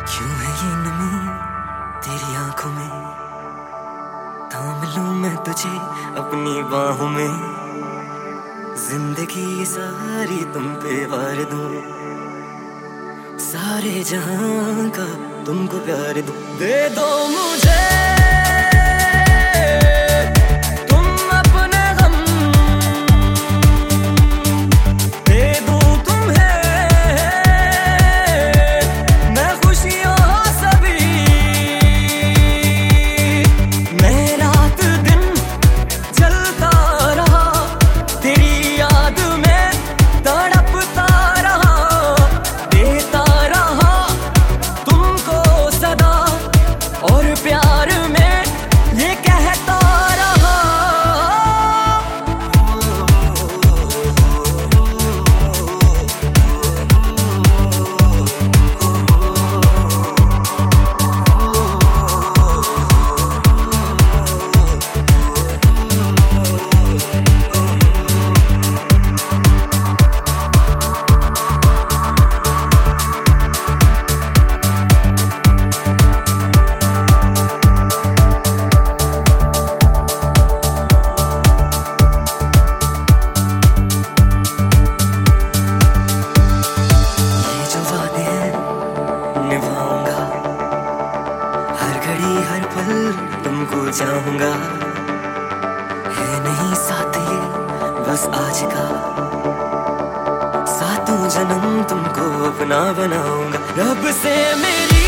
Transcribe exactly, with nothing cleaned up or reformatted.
क्यों है ये नमी तेरी आंखों में, थाम लूं मैं तुझे अपनी बाहों में, जिंदगी सारी तुम पे वार दूं, सारे जहां का तुमको प्यार दूं। दे दो मुझे प्यार में ये कहता रहा। निभाऊंगा हर घड़ी हर पल तुमको चाहूंगा, है नहीं साथ ये बस आज का, सातों जन्म तुमको अपना बनाऊंगा। रब से मेरी